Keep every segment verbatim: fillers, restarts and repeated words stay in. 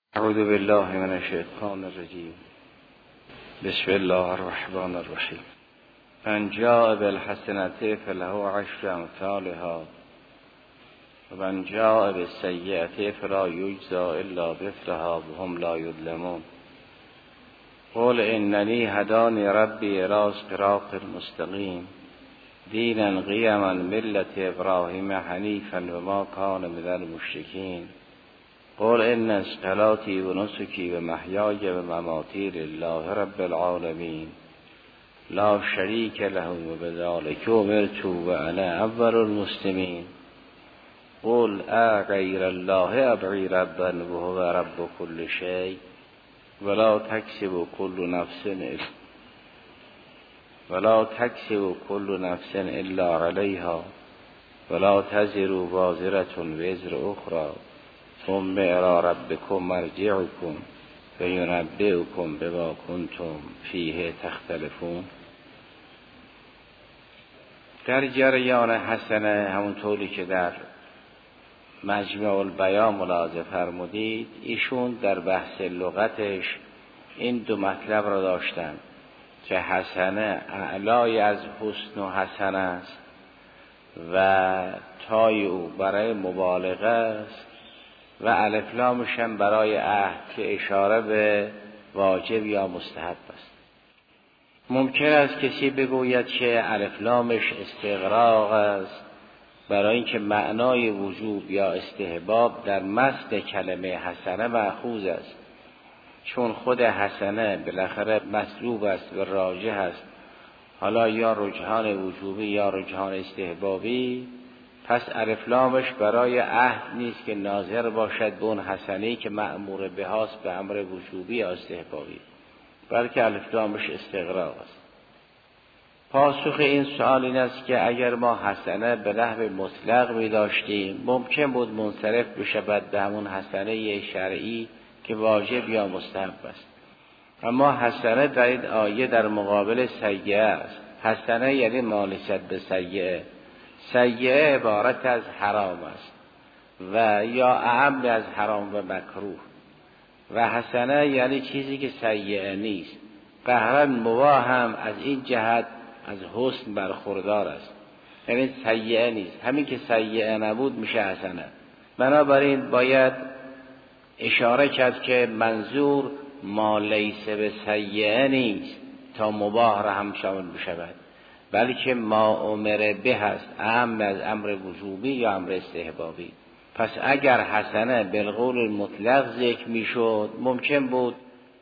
اعوذ بالله من الشیطان الرجیم. بسم الله الرحمن الرحیم. من جاء بالحسنة فله عشر امثالها و من جاء بالسیئة فلا یجزی الا مثلها وهم لا یظلمون. قل اننی هدانی ربی الی صراط مستقیم دینا قیما ملة ابراهیم حنیفا و ما کان من المشرکین. قل ان صلاتي و نسکی و محیای و مماتی لله رب العالمین لا شریک له و بذلک امرت و انا اول المسلمین. قل اغیر الله ابغی ربا و هو رب كل شیء ولا تکسب كل نفس ولا تکسب كل نفس الا علیها ولا تزر وازرة وزر اخرى ثم الی ربکم مرجعکم فینبئکم بما کنتم فیه تختلفون. در جریان حسنه، همونطوری که در مجمع البیان ملاحظه فرمودید، ایشون در بحث لغتش این دو مطلب را داشتن که حسنه اعلای از حسن و حسن است و تای او برای مبالغه است و الف لامش هم برای عهد که اشاره به واجب یا مستحب است. ممکن است کسی بگوید که الف لامش استغراق است برای اینکه معنای وجوب یا استحباب در متن کلمه حسنه مأخوذ است، چون خود حسنه بالاخره مطلوب است و راجح است، حالا یا رجحان وجوبی یا رجحان استحبابی، پس الف لامش برای عهد نیست که ناظر باشد به اون حسنه‌ای که مأمور به هاست به امر وجوبی یا استحبابی، بلکه الف لامش استغراق است. پاسخ این سوال این است که اگر ما حسنه به نحو مطلق می داشتیم، ممکن بود منصرف بشود به همون حسنه شرعی که واجب یا مستحب است. اما حسنه در این آیه در مقابل سیئه است. حسنه یعنی ما نسبت به سیئه. سیئه عبارت از حرام است و یا اعم از حرام و مکروه، و حسنه یعنی چیزی که سیئه نیست. قهرا مباح هم از این جهت از حسن برخوردار است، یعنی سیئه نیست. همین که سیئه نبود میشه حسنه. بنابراین باید اشاره کرد که منظور ما لیس به سیئه نیست تا مباح را هم شامل بشود، بلکه ما امر به هست، اهم از امر وجوبی یا امر استحبابی. پس اگر حسنه بالقول مطلق ذکر میشد، ممکن بود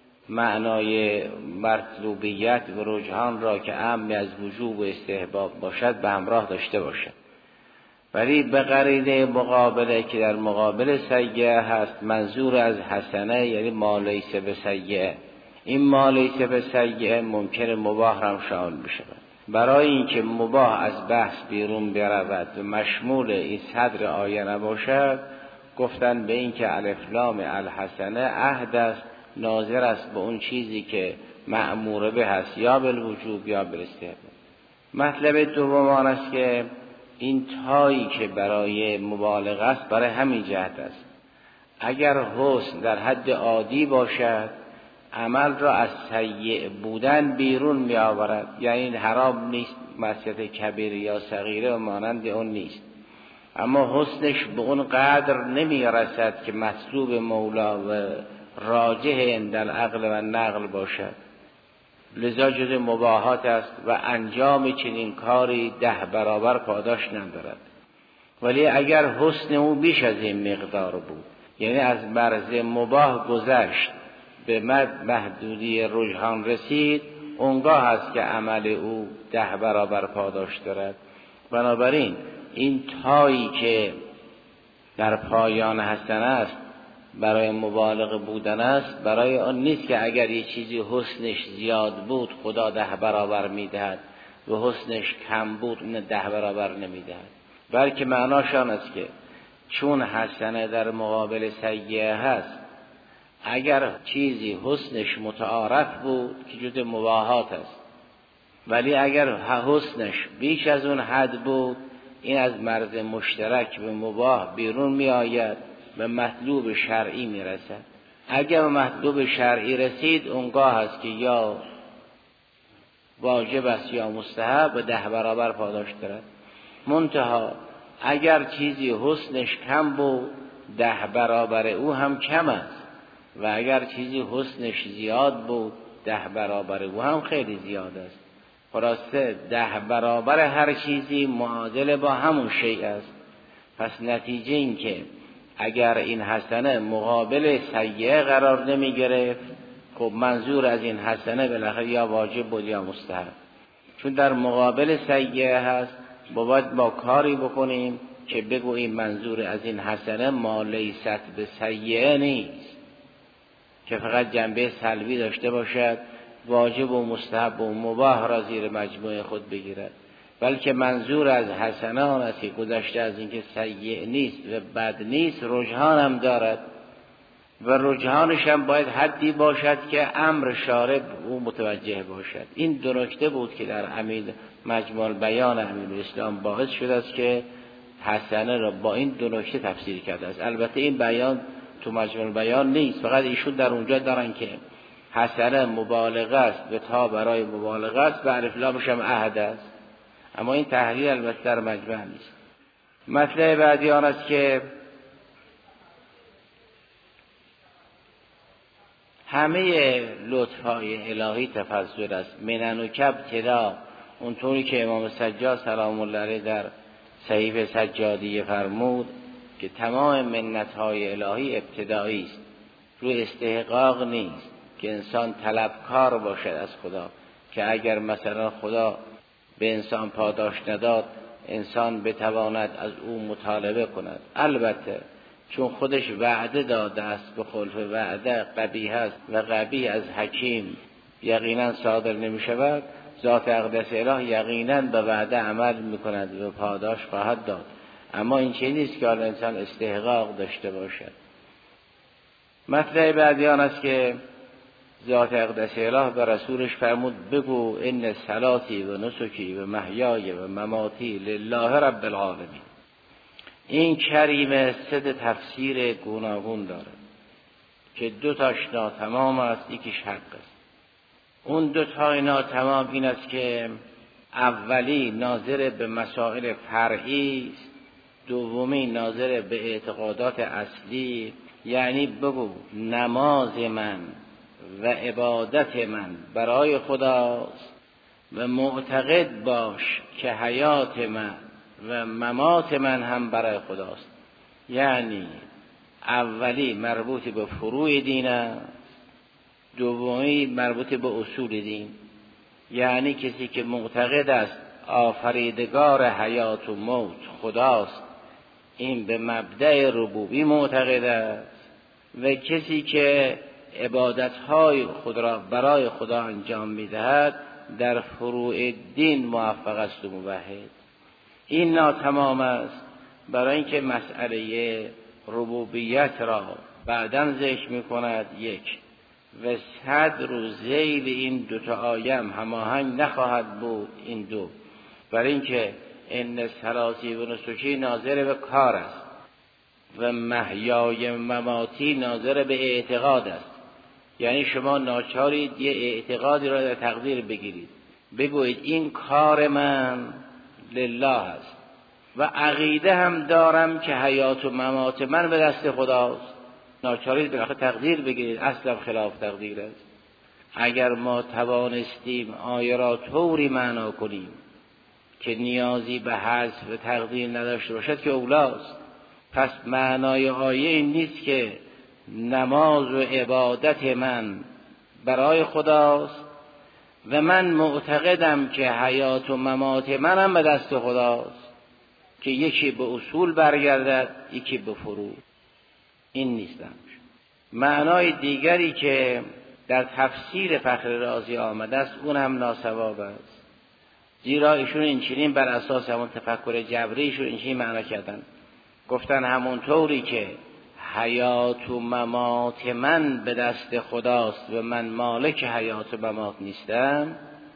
معنای مطلوبیت و رجحان را که اهم از وجوب و استحباب باشد به همراه داشته باشد. ولی به قرینه مقابله که در مقابل سیئه هست، منظور از حسنه یعنی ما لیس به سیئه. این ما لیس به سیئه ممکن مباح هم شامل بشود. برای اینکه مباح از بحث بیرون برود و مشمول این صدر آیه نباشد، گفتن به این که الف لام الحسنه عهد است، ناظر است به اون چیزی که مأمور به هست، یا بالوجوب یا بالاستحباب. مطلب دوم آن است که این تایی که برای مبالغه است برای همین جهت است. اگر حسن در حد عادی باشد، عمل را از سیء بودن بیرون می آورد، یعنی این حرام نیست، معصیت کبیره یا صغیره و مانند اون نیست، اما حسنش به اون قدر نمی رسد که مطلوب مولا و راجح عند العقل و نقل باشد، لذا جز مباحات است و انجام چنین کاری ده برابر پاداش ندارد. ولی اگر حسن او بیش از این مقدار بود، یعنی از مرز مباح گذشت به محدودی رجحان رسید، اونگاه است که عمل او ده برابر پاداش دارد. بنابراین این تایی که در پایان حسنه است برای مبالغه بودن است، برای آن نیست که اگر یه چیزی حسنش زیاد بود خدا ده برابر میدهد و حسنش کم بود اون ده برابر نمیدهد، بلکه معناشان است که چون حسنه در مقابل سیئه هست، اگر چیزی حسنش متعارف بود که جز مباحات است، ولی اگر حسنش بیش از اون حد بود، این از مرز مشترک به مباح بیرون می آید و مطلوب شرعی می رسد. اگر مطلوب شرعی رسید اونگاه هست که یا واجب است یا مستحب به ده برابر پاداش دارد. منتها اگر چیزی حسنش کم بود ده برابر او هم کم است و اگر چیزی حسنش زیاد بود ده برابر او هم خیلی زیاد است. خلاصه ده برابر هر چیزی معادل با همون شیء است. پس نتیجه این که اگر این حسنه مقابل سیئه قرار نمی گرفت، خب منظور از این حسنه بالاخره یا واجب بود یا مستحب، چون در مقابل سیئه هست. باید با کاری بکنیم که بگوییم منظور از این حسنه ما لیست به سیئه نیست، که فقط جنبه سلبی داشته باشد، واجب و مستحب و مباح را زیر مجموعه خود بگیرد، بلکه منظور از حسنه آن است که گذشته از اینکه سیئ نیست و بد نیست رجحان هم دارد و رجحانش هم باید حدی باشد که امر شارع او متوجه باشد. این دو نکته بود که در امیل مجموع بیان امیر اسلام باعث شده است که حسنه را با این دو نکته تفسیر کرده است. البته این بیان تو مجموع بیان نیست، فقط ایشون در اونجا دارن که حسنه مبالغه است و تا برای مبالغه است و الف لامش هم عهد است، اما این تحلیل البته در مجموع نیست. مطلب بعدی آن است که همه لطفهای الهی تفضل است. منن و کب تدا، اونطوری که امام سجاد سلام الله علیه در صحیفه سجادیه فرمود که تمام منتهای الهی ابتدایی است، روی استحقاق نیست که انسان طلبکار باشد از خدا، که اگر مثلا خدا به انسان پاداش نداد انسان بتواند از او مطالبه کند. البته چون خودش وعده داده است، به خلف وعده قبیح است و قبیح از حکیم یقینا صادر نمی شود، ذات اقدس اله یقینا به وعده عمل می کند و پاداش خواهد داد. اما این چیزی نیست که انسان استحقاق داشته باشد. مطلب بعدی آن است که ذات اقدس اله به رسولش فرمود بگو ان صلاتی و نسکی و محیای و مماتی لله رب العالمین. این کریمه سه تفسیر گوناگون داره که دو تاش ناتمام است، یکیش حق است. اون دو تای ناتمام این است که اولی ناظر به مسائل فرعی است، دومی ناظر به اعتقادات اصلی. یعنی بگو نماز من و عبادت من برای خداست و معتقد باش که حیات من و ممات من هم برای خداست. یعنی اولی مربوط به فروع دین است، دومی مربوط به اصول دین. یعنی کسی که معتقد است آفریدگار حیات و موت خداست، این به مبدأ ربوبی معتقد است، و کسی که عبادتهای خود را برای خدا انجام میدهد در فروع دین موفق است و موحد. این ناتمام است، برای اینکه مسئله ربوبیت را بعداً ذکر می کند یک و صد روز ذیل این دوتا آیم هماهنگ نخواهد بود. این دو برای اینکه ان صلاتی و نسکی ناظر به کار است و محیای مماتی ناظر به اعتقاد است. یعنی شما ناچارید یه اعتقادی را در تقدیر بگیرید، بگویید این کار من لله است و عقیده هم دارم که حیات و ممات من به دست خداست. ناچارید به تقدیر بگیرید، اصلا خلاف تقدیر است. اگر ما توانستیم آیه را طوری معنا کنیم که نیازی به حذف و تقدیر نداشته باشد که اولاست. پس معنای آیه این نیست که نماز و عبادت من برای خداست و من معتقدم که حیات و ممات منم به دست خداست، که یکی به اصول برگردد یکی به فروع. این نیستم. معنای دیگری که در تفسیر فخر رازی آمده است اون هم ناصواب است، زیرا ایشون این چنین بر اساس همون تفکر جبری ایشون این چنین معنا کردن. گفتن همونطوری که حیات و ممات من به دست خداست و من مالک حیات و ممات نیستم،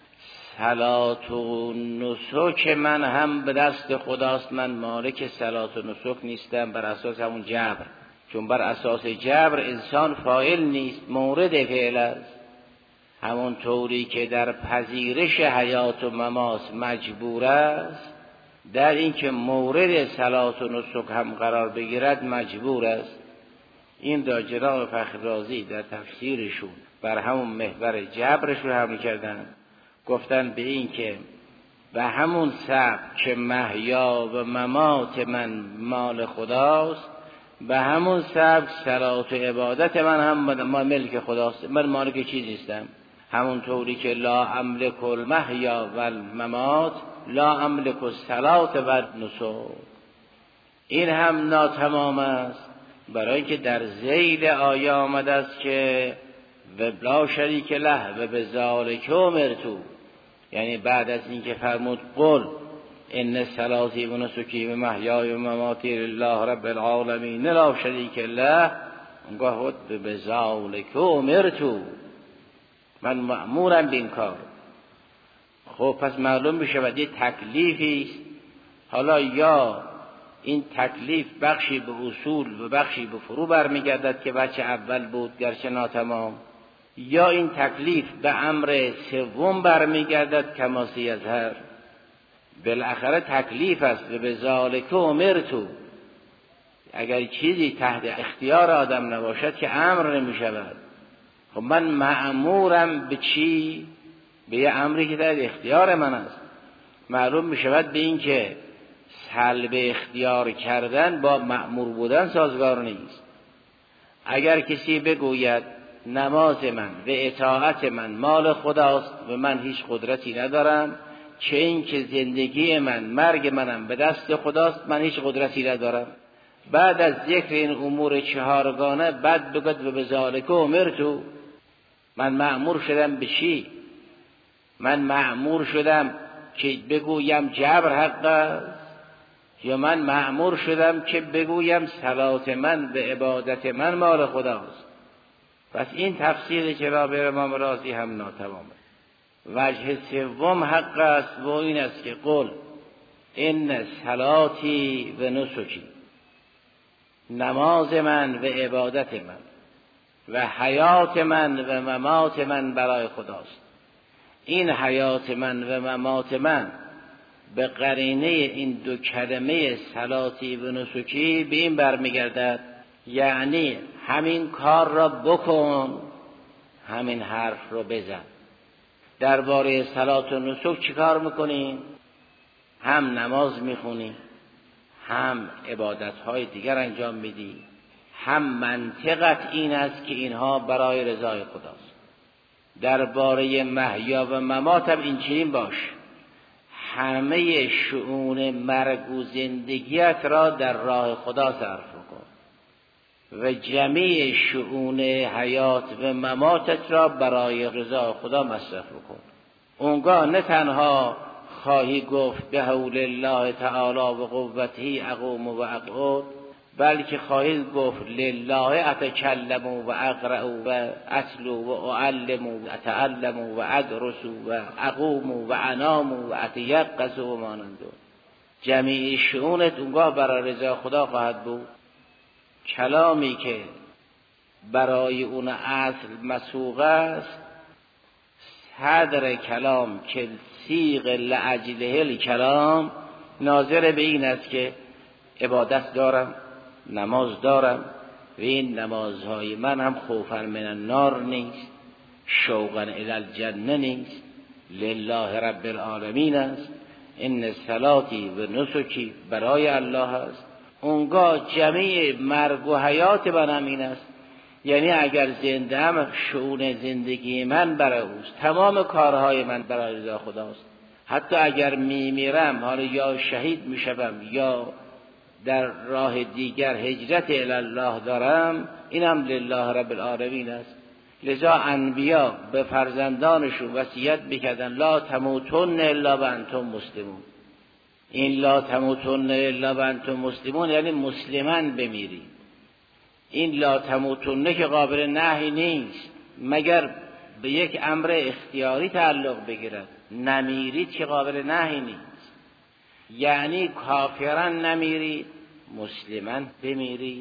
صلات و نسک من هم به دست خداست، من مالک صلات و نسک نیستم، بر اساس همون جبر. چون بر اساس جبر انسان فاعل نیست، مورد فعل است. همون طوری که در پذیرش حیات و ممات مجبور است، در این که مورد صلات و نسک هم قرار بگیرد مجبور است. این را جناب فخر رازی در تفسیرشون بر همون محور جبرش رو حمل کردن، گفتن به این که به همون سبب که محیا و ممات من مال خداست، به همون سبب صلات و عبادت من هم ملک خداست، من مالک چیزی نیستم. همون طوری که لا املک المحیا و الممات لا املک الصلات و النسک، این هم ناتمام است، برای که در ذیل آیه آمده است که و لا شریک له و بذالک امرت، یعنی بعد از این که فرمود قل ان صلاتی و نسکی و محیای و مماتی لله رب العالمین لا شریک له، اونگاه بود بذالک امرت، من مأمورم به این کار. خب پس معلوم میشه و یه تکلیفی است. حالا یا این تکلیف بخشی به اصول و بخشی به فرو برمیگردد که بچه اول بود گرچه ناتمام، یا این تکلیف به امر سوم برمیگردد کما سیظهر. بالاخره تکلیف است و به ذالک امرت. اگر چیزی تحت اختیار آدم نباشد که امر نمیشود. خب من مأمورم به چی؟ به یه امری که در اختیار من است. معلوم میشود به این که سلب اختیار کردن با مأمور بودن سازگار نیست. اگر کسی بگوید نماز من و اطاعت من مال خداست و من هیچ قدرتی ندارم، چه این که زندگی من مرگ منم به دست خداست، من هیچ قدرتی ندارم، بعد از ذکر این امور چهارگانه بعد بگد و بذالک امرت، من مأمور شدم به چی؟ من مأمور شدم که بگویم جبر حق است، یا من مأمور شدم که بگویم صلات من و عبادت من مال خداست؟ پس این تفسیر جناب امام رازی هم ناتمامه. وجه سوم حق است و این است که قل ان صلاتی و نسکی، نماز من و عبادت من و حیات من و ممات من برای خداست. این حیات من و ممات من به قرینه این دو کلمه صلاتی و نسکی به این برمیگردد، یعنی همین کار را بکن، همین حرف رو بزن. درباره صلات و نسک چی کار میکنیم؟ هم نماز میخونی، هم عبادتهای دیگر انجام میدی، هم منطقت این است که اینها برای رضای خداست. درباره محیا و ممات هم این چنین باش، همه شؤون مرگ و زندگیت را در راه خدا صرف کن و جمیع شؤون حیات و مماتت را برای رضا خدا مصرف کن. اونگاه نه تنها خواهی گفت به حول الله تعالی و قوته اقوم و اقعد، بلکه خواهی گفت لله اتکلم و اقرأ و اتلو و اعلم و اتعلم و ادرس و اقوم و انام و اتیقظ و مانند. جمیع شؤونت اونگاه برای رضا خدا خواهد بود. کلامی که برای اون اصل مسوغ است، صدر کلام که سیغ لعجله الکلام، ناظر به این است که عبادت دارم، نماز دارم و این نمازهای من هم خوفا من النار نیست، شوقا الی الجنه نیست، لله رب العالمین است، این صلاتی و نسکی برای الله است. اونگاه جمیع مرگ و حیات من هم این است، یعنی اگر زنده هم شؤون زندگی من برای اوست، تمام کارهای من برای رضا خداست. حتی اگر میمیرم، حالا یا شهید میشوم یا در راه دیگر هجرت الی الله دارم، اینم لله رب العالمین است. لذا انبیا به فرزندانشون وصیت میکردن لا تموتن الا و انتم مسلمون. این لا تموتن الا و انتم مسلمون یعنی مسلمان بمیرید. این لا تموتن که قابل نهی نیست مگر به یک امر اختیاری تعلق بگیرد، نمیرید که قابل نهی نیست. یعنی کافران نمیرید، مسلمان بمیرید،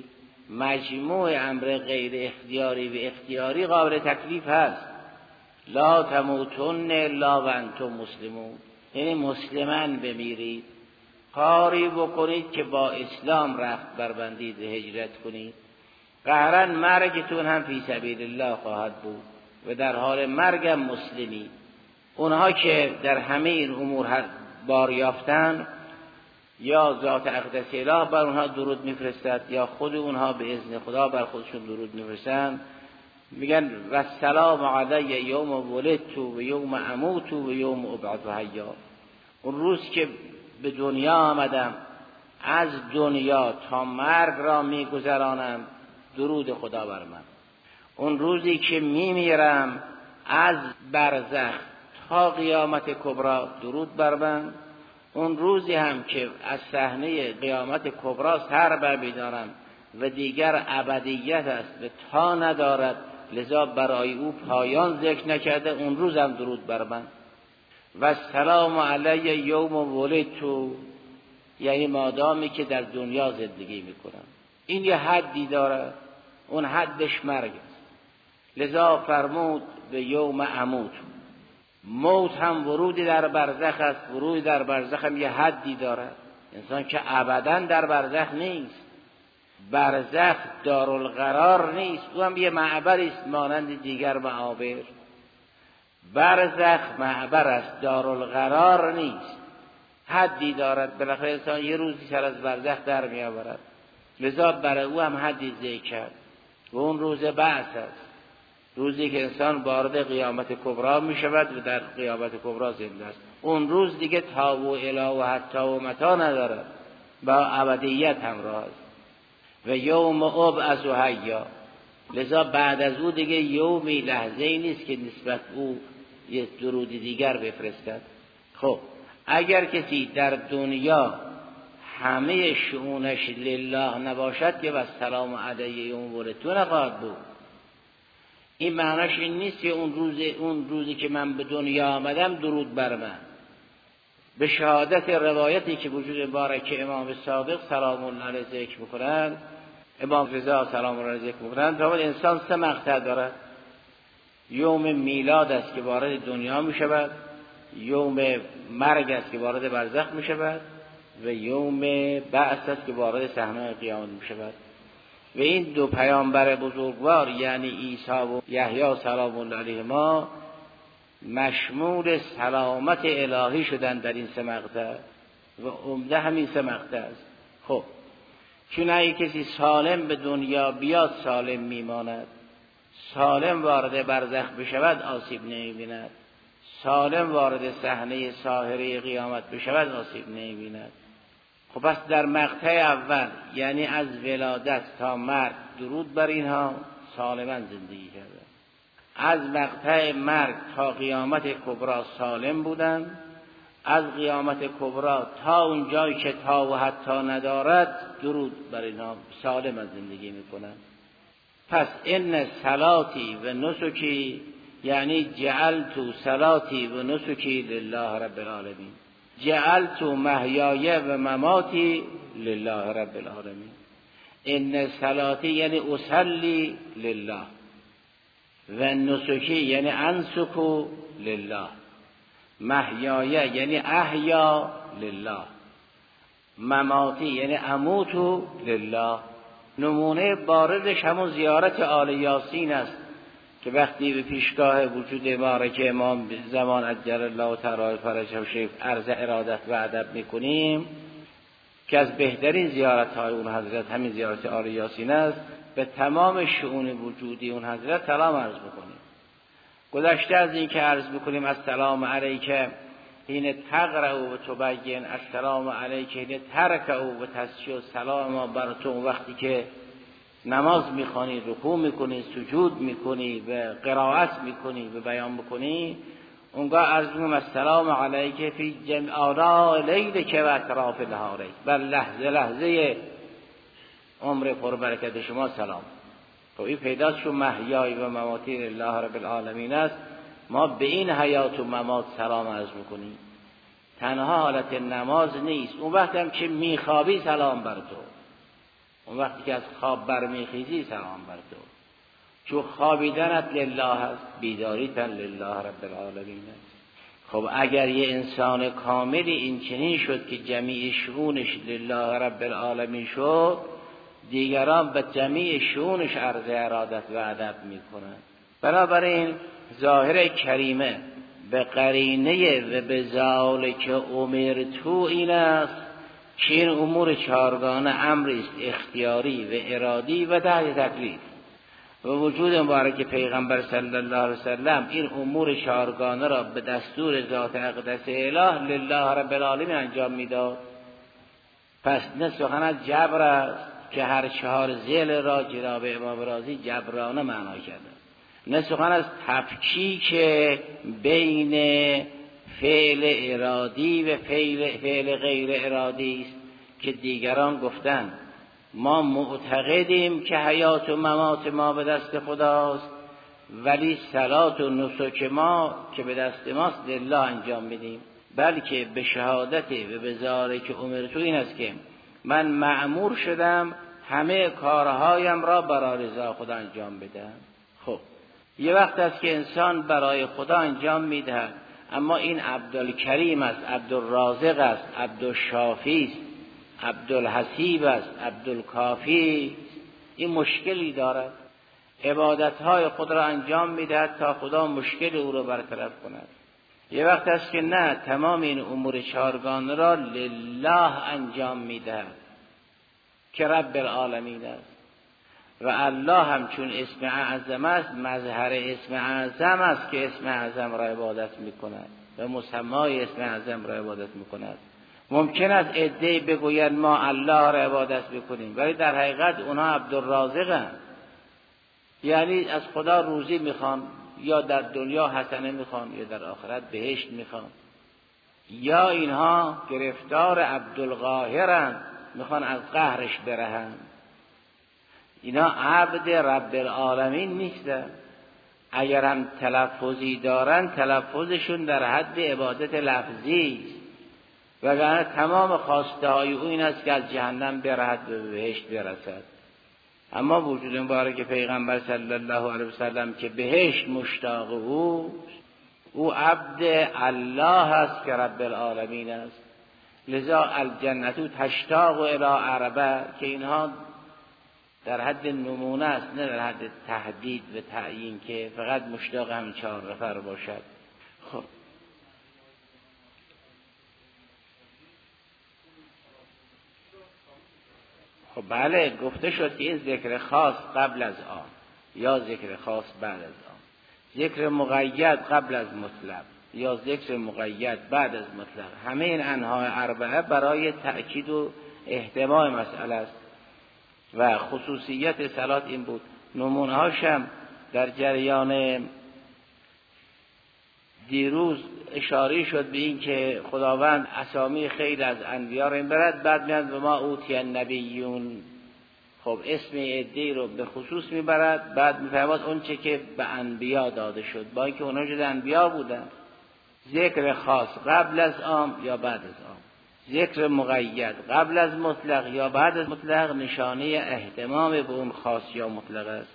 مجموع امر غیر اختیاری و اختیاری قابل تکلیف هست. لا تموتن الا و انتم مسلمون، یعنی مسلمان بمیرید، کاری بکنید که با اسلام رخت بربندید و هجرت کنید. قهرا مرگتون هم فی سبیل الله خواهد بود و در حال مرگم مسلمی. اونها که در همه این امور بار یافتن، یا ذات اقدس اله بر اونها درود میفرستد یا خود اونها به اذن خدا بر خودشون درود میفرستن، میگن و السلام علی یوم ولدت و یوم اموت و یوم ابعث حیا. اون روز که به دنیا آمدم، از دنیا تا مرگ را میگذرانم درود خدا بر من. اون روزی که میمیرم، از برزخ تا قیامت کبری درود بر من. اون روزی هم که از صحنه قیامت کبری سر برمی‌دارم و دیگر ابدیت است و تا ندارد، لذا برای او پایان ذکر نکرده، اون روز هم درود بر من. و السلام علی یوم ولدت، یعنی مادامی که در دنیا زندگی میکنم. این یه حدی داره، اون حدش مرگ است. لذا فرمود به یوم اموت. موت هم ورودی در برزخ است. ورودی در برزخ هم یه حدی داره. انسان که ابداً در برزخ نیست، برزخ دارالقرار نیست، او هم یه معبری است مانند دیگر معابر. برزخ معبر است، دارالقرار نیست، حدی دارد. بالاخره انسان یه روزی سر از برزخ در می آورد، لذا برای او هم حدی ذکر کرد. و اون روز بعث است، روزی که انسان وارد قیامت کبری می شود و در قیامت کبری زنده است. اون روز دیگه تا و الی و حتی و متا ندارد، با ابدیت همراه است. و یوم ابعث حیا، لذا بعد از او دیگه یومی، لحظه ای نیست که نسبت او یه درود دیگر بفرستد. خب اگر کسی در دنیا همه شؤونش لله نباشد، که والسلام علی یوم ولدت نخواهد بود. این معناش این نیست که اون روز اون روزی که من به دنیا آمدم درود بر من. به شهادت روایتی که وجود مبارک امام صادق سلام الله علیه ذکر میکنند، امام رضا سلام الله علیه ذکر میکنند، تا انسان سه مقطع دارد. یوم میلاد است که وارد دنیا می شود، یوم مرگ است که وارد برزخ می شود، و یوم بعث است که وارد صحنه قیامت می شود. و این دو پیامبر بزرگوار، یعنی عیسی و یحیی سلام الله علیهما، مشمول سلامت الهی شدن در این سه مقطع و عمده همین سه مقطع است. خب چون اگه کسی سالم به دنیا بیاد سالم میماند، سالم وارد برزخ بشود آسیب نمی‌بیند، سالم وارد صحنه ساحره قیامت بشود آسیب نمی‌بیند. خب پس در مقطع اول، یعنی از ولادت تا مرگ، درود بر اینها سالما زندگی کرده. از مقطع مرگ تا قیامت کبری سالم بودند، از قیامت کبری تا اونجایی که تا و حتی ندارد درود بر اینها سالم زندگی میکنند. پس ان صلاتی و نسکی، یعنی جعلت صلاتی و نسکی لله رب العالمین، جعلت محیای و مماتی لله رب العالمین. ان صلاتی یعنی اصلی لله، و نسکی یعنی انسکو لله، محیای یعنی احیا لله، مماتی یعنی اموتو لله. نمونه باردش همون زیارت آل یاسین است که وقتی به پیشگاه وجود مبارک امام زمان عجل الله تعالی فرجه شریف عرض ارادت و ادب میکنیم، که از بهترین زیارت های اون حضرت همین زیارت آل یاسین است. به تمام شؤون وجودی اون حضرت سلام عرض میکنیم. گذشته از این که عرض میکنیم السلام علیک حین تقرأ و تبین، السلام علیک حین ترکع و تسجد، سلام ما بر تو وقتی که نماز میخوانی، رکوع میکنی، سجود میکنی و قرائت میکنی و بیان میکنی، اونگاه عرض میکنیم السلام علیک فی جمع آلاء لیلک و اطراف نهارک، بر لحظه لحظه عمر پربرکت شما سلام. خب این پیداست شو محیای و مماتی لله رب العالمین است. ما به این حیات و ممات سلام عرض میکنیم، تنها حالت نماز نیست. اون وقت هم که میخوابی سلام بر تو، اون وقتی که از خواب برمیخیزی سلام بر تو، چون خوابیدنت لله است، بیداریتن لله رب العالمین است. خب اگر یه انسان کاملی این چنین شد که جمیع شؤونش لله رب العالمین شد، دیگران به جمیع شؤونش عرض ارادت و ادب میکنن. بنابراین ظاهر کریمه به قرینه و به ذالک امرتو این است که این امور چهارگانه امری است اختیاری و ارادی و تحت تکلیف. و وجود مبارک پیغمبر صلی الله علیه وسلم این امور چهارگانه را به دستور ذات اقدس اله لله رب العالمین انجام میداد. پس نه سخن از جبر است که هر چهار ذیل را جناب امام رازی جبرانه معنا کرده، نه سخن از تفکیک بین فعل ارادی و فعل, فعل غیر ارادی است که دیگران گفتند ما معتقدیم که حیات و ممات ما به دست خداست، ولی صلات و نسک ما که به دست ماست لله انجام میدیم. بلکه به شهادت و به ذالک امرتو این است که من مأمور شدم همه کارهایم را برای رضا خدا انجام بدم. خب یه وقت است که انسان برای خدا انجام میدهد، اما این عبدالکریم است، عبدالرازق است، عبدالشافی است، عبدالحسیب است، عبدالکافی، این مشکلی دارد. عبادتهای خود را انجام میدهد تا خدا مشکل او را برطرف کند. یه وقت است که نه، تمام این امور چهارگانه را لله انجام میدهد که رب العالمین است. و الله هم چون اسم اعظم است، مظهر اسم اعظم است که اسم اعظم را عبادت میکند و مسمای اسم اعظم را عبادت میکند. ممکن است عده‌ای بگویند ما الله را عبادت بکنیم، ولی در حقیقت اونها عبدالرازقند، یعنی از خدا روزی میخوان، یا در دنیا حسنه میخوان یا در آخرت بهشت میخوان، یا اینها گرفتار عبدالقاهرند، میخوان از قهرش برهند. اینا عبد رب العالمین نیستن. اگر هم تلفظی دارن، تلفظشون در حد عبادت لفظی است، وگرنه تمام خواسته های او این است که از جهنم برهد و به بهشت برسد. اما وجود مبارک پیغمبر صلی الله علیه وسلم که بهشت مشتاق اوست، او عبد الله است که رب العالمین است. لذا الجنت تشتاق الی عربه، که اینها در حد نمونه است، نه در حد تهدید و تعیین که فقط مشتاق همین چهار نفر باشد. خب خب بله، گفته شد که این ذکر خاص قبل از آن یا ذکر خاص بعد از آن، ذکر مقید قبل از مطلق یا ذکر مقید بعد از مطلق، همه این انواع اربعه برای تأکید و احتمال مسئله است. و خصوصیت صلات این بود. نمونه هاشم در جریان دیروز اشاره شد به این که خداوند اسامی خیلی از انبیا رو میبرد، بعد میاد و ما اوتی النبیون. خب اسم عدی رو به خصوص میبرد، بعد میفرماد اون چه که به انبیا داده شد، با اینکه اونها جز انبیا بودن. ذکر خاص قبل از عام یا بعد از عام، ذکر مقید قبل از مطلق یا بعد از مطلق، نشانه اهتمام به اون خاص یا مطلق است.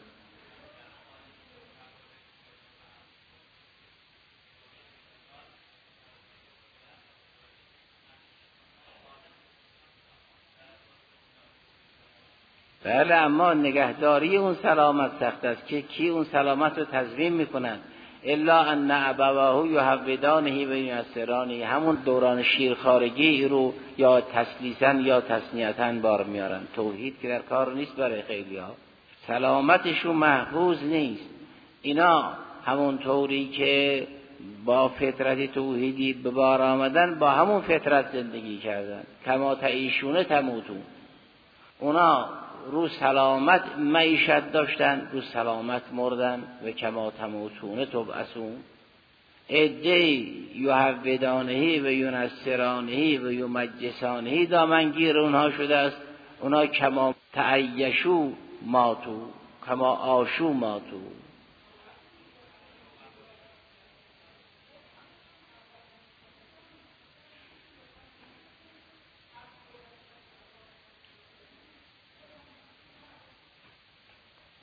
بله، اما نگهداری اون سلامت سخت است که کی اون سلامت رو تضمین میکنن؟ الا ان ابواه یهودانه و یسرانه، همون دوران شیرخوارگی رو یا تسلیسا یا تسنیتا بار میارن. توحید که در کار نیست برای خیلی ها، سلامتشون محفوظ نیست. اینا همون طوری که با فطرت توحیدی به بار آمدن، با همون فطرت زندگی کردن. کما تعیشون تموتون، اونا رو سلامت معیشت داشتن، رو سلامت مردن. و کما تموتون تبعثون. عده‌ای یهودانهی و ینصرانهی و یمجسانهی دامنگیر اونها شده است. اونا کما تعیشو ماتو، کما آشو ماتو.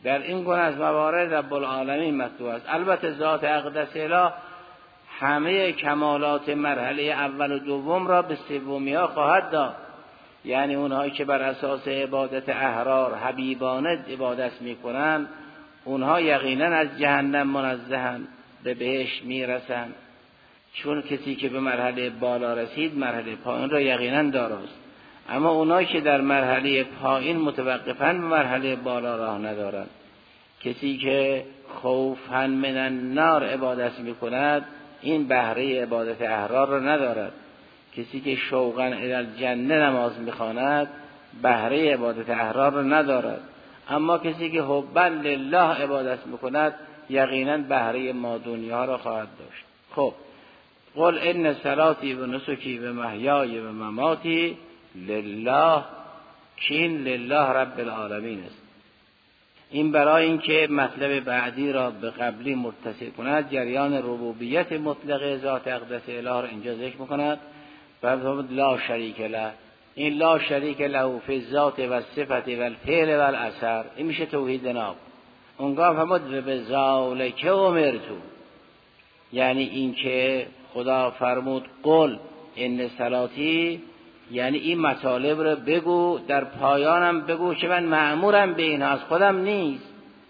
در این گونه از موارد رب العالمین مطلوب است. البته ذات اقدس اله همه کمالات مرحله اول و دوم را به سومی ها خواهد داد، یعنی اونهایی که بر اساس عبادت احرار حبیبانه عبادت میکنن اونها یقینا از جهنم منزهن، به بهشت میرسن، چون کسی که به مرحله بالا رسید مرحله پایین را یقینا داراست. اما اونایی که در مرحله پایین متوقفن به مرحله بالا راه ندارند. کسی که خوفا من النار عبادت میکند این بهره عبادت احرار را ندارد. کسی که شوقا الی الجنه نماز میخواند بهره عبادت احرار را ندارد. اما کسی که حبا لله عبادت میکند یقینا بهره ما دنیا را خواهد داشت. خب قل ان صلاتی و نسکی و محیای و مماتی لله، کین لله رب العالمین است. این برای اینکه مطلب بعدی را به قبلی متصل کند جریان ربوبیت مطلق ذات اقدس اله را اینجا ذکر میکند و لا شریک له. این لا شریک له فی الذات و الصفت و الفعل و الاثر، این میشه توحید ناب. اونگاه فرمود به ذالک امرتو، یعنی این که خدا فرمود قل ان صلاتی، یعنی این مطالب رو بگو، در پایانم بگو که من مأمورم به اینها، از خودم نیست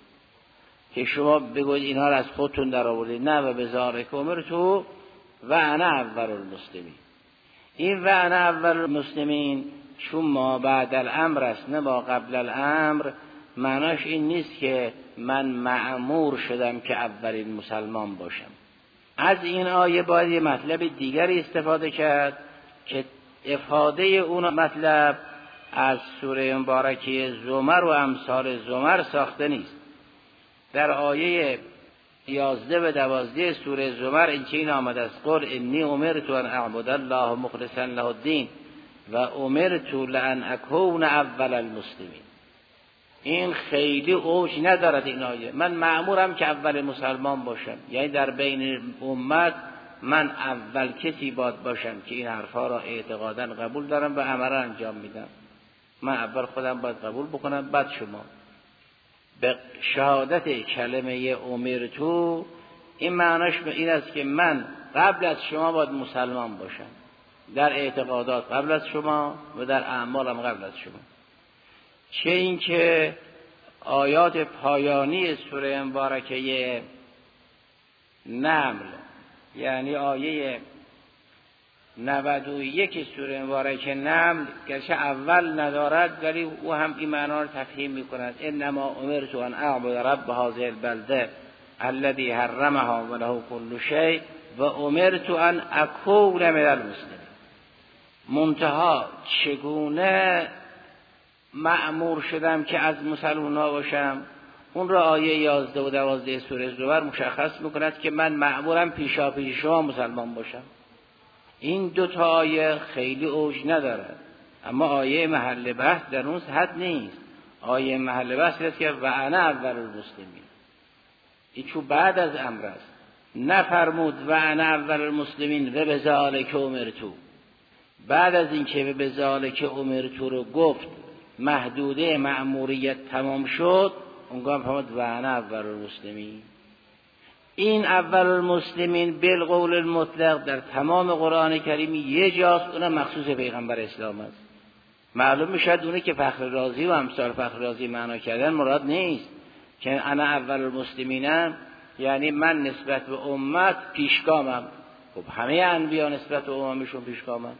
که شما بگوید اینها رو از خودتون در آوردید، نه. و به ذالک امرتو و انا اول المسلمین. این و انا اول المسلمین چون ما بعد الامر است نه ما قبل الامر، معناش این نیست که من مأمور شدم که اولین مسلمان باشم. از این آیه باید یه مطلب دیگری استفاده کرد که افاده اون مطلب از سوره مبارکه زمر و امثال زمر ساخته نیست. در آیه یازده و دوازده سوره زمر این چین آمده است قل انی امرت ان اعبد الله مخلصا له الدین و امرت لان اکون اول المسلمین. این خیلی اوج ندارد این آیه. من مأمورم که اول مسلمان باشم، یعنی در بین امت من اول کسی باید باشم که این حرفا را اعتقادا قبول دارم و عملا انجام میدم. من اول خودم باید قبول بکنم بعد شما. به شهادت کلمه امرتو این معناش به این است که من قبل از شما باید مسلمان باشم، در اعتقادات قبل از شما و در اعمالم قبل از شما. چه این که آیات پایانی سوره مبارکه نمل، یعنی آیه نود و یک سوره مبارکه نمل گرچه اول ندارد ولی او هم این معنا را تفهیم میکند. انما امرت ان اعبد رب هذه البلده الذي حرمها و له كل شيء و امرت ان اكون من المسلمین. منتها چگونه مأمور شدم که از مسلمان‌ها باشم، اون را آیه یازده و دوازده سوره زمر مشخص میکند که من مأمورم پیشا پیش شما مسلمان باشم. این دو تا آیه خیلی اوج ندارد، اما آیه محل بحث در اون حد نیست. آیه محل بحث است که و انا اول المسلمین، این چون بعد از امر است. نفرمود و انا اول المسلمین و به ذالک امرتو، بعد از این که به ذالک امرتو رو گفت محدوده مأموریت تمام شد، اونگاه فرمود و انا اول المسلمین. این اول المسلمین بالقول المطلق در تمام قرآن کریم یه جاست، اونم مخصوص پیغمبر اسلام است. معلوم میشد اونه که فخر رازی و امثال فخر رازی معنا کردن مراد نیست که انا اول المسلمینم، یعنی من نسبت به امت پیشگامم. خب همه انبیا نسبت به اممشون پیشگامن.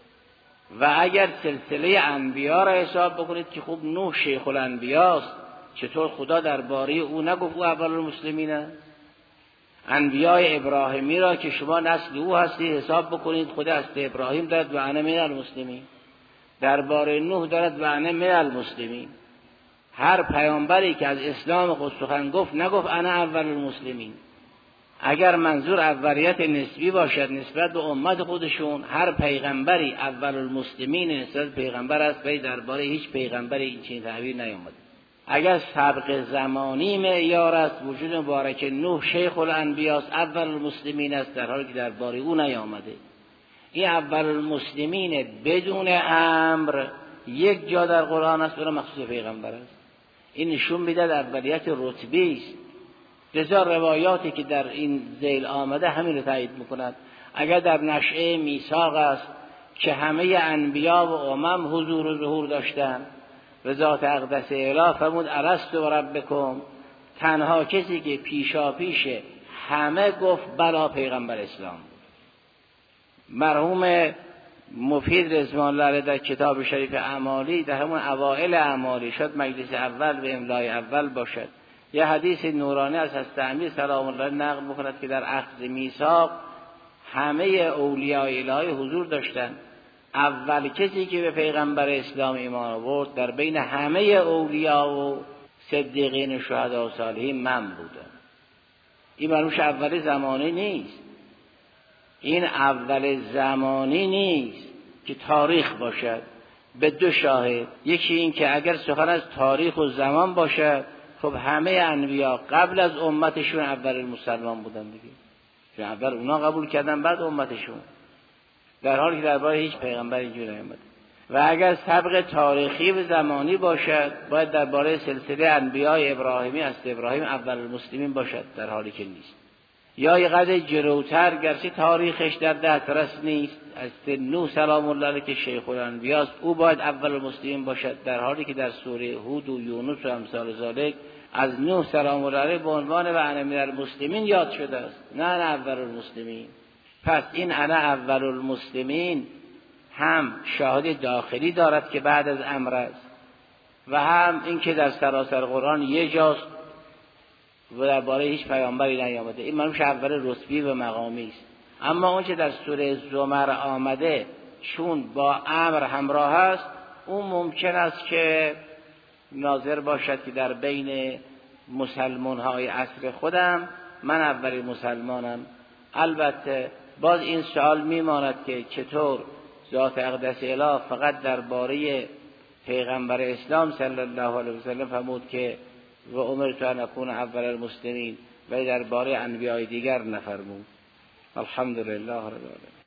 و اگر سلسله انبیا را حساب بکنید که خب نوح شیخ الانبیاست، چطور خدا درباره او نگفت او اول المسلمینه؟ انبیای ابراهیمی را که شما نسل او هستی حساب بکنید، خود از ابراهیم دارد و انا من المسلمین، درباره نوح دارد و انا من المسلمین. هر پیامبری که از اسلام خود سخن گفت نگفت انا اول المسلمین. اگر منظور اولیت نسبی باشد نسبت به امت خودشون، هر پیغمبری اول المسلمین نسبت پیغمبر است، ولی درباره هیچ پیغمبری این چنین تعبیر نیامده. اگر سبق زمانی معیار است، وجود مبارک نوح شیخ الانبیاست، اول المسلمین است، در حالی که درباره او نیامده. این اول المسلمین بدون امر یک جا در قرآن است، برای مخصوص پیغمبر است. این نشون میده اولیت رتبی است. لذا روایاتی که در این ذیل آمده همین رو تایید میکنند. اگر در نشأه میثاق است که همه انبیا و امم حضور و ظهور داشتند و ذات اقدس اله فرمود الست و ربکم، تنها کسی که پیشا پیش همه گفت بلا پیغمبر اسلام بود. مرحوم مفید رضوان الله علیه در کتاب شریف اعمالی در همون اوائل اعمالی، شد مجلس اول و املای اول باشد، یه حدیث نورانی از حضرت امیر سلام الله نقل می‌کند که در اخذ میثاق همه اولیاء الهی حضور داشتند. اول کسی که به پیغمبر اسلام ایمان آورد در بین همه اولیاء و صدیقین و شهدا و صالحین من بودم. این منوش اول زمانی نیست، این اول زمانی نیست که تاریخ باشد به دو شاهد. یکی این که اگر سخن از تاریخ و زمان باشد، خب همه انبیا قبل از امتشون اول مسلمان بودن دیگه، چون اول اونا قبول کردن بعد امتشون، در حالی که درباره هیچ پیغمبر اینجوری نیامده. و اگر سبق تاریخی و زمانی باشد باید درباره سلسله انبیای ابراهیمی از ابراهیم اول المسلمین باشد، در حالی که نیست. یا یه قدر جلوتر گرچه تاریخش در دسترس نیست، از نوح سلام الله علیه که شیخ الانبیاست، او باید اول المسلمین باشد، در حالی که در سوره هود و یونس و امثال ذالک از نوح سلام الله علیه به عنوان و انا من المسلمین یاد شده است، نه انا اول المسلمین. پس این انا اول المسلمین هم شاهد داخلی دارد که بعد از امر است و هم این که در سراسر قرآن یه جاست و درباره هیچ پیامبری نیامده. این منوش اول رتبی و مقامی است. اما اون که در سوره زمر آمده چون با امر همراه است، اون ممکن است که ناظر باشد که در بین مسلمان های عصر خودم من اولی مسلمانم. البته باز این سوال میماند که چطور ذات اقدس اله فقط درباره پیغمبر اسلام صلی الله علیه و سلم فرمود که و امرت ان اکون اول المسلمین و درباره انبیاء دیگر نفرمود. الحمدلله رب العالمین.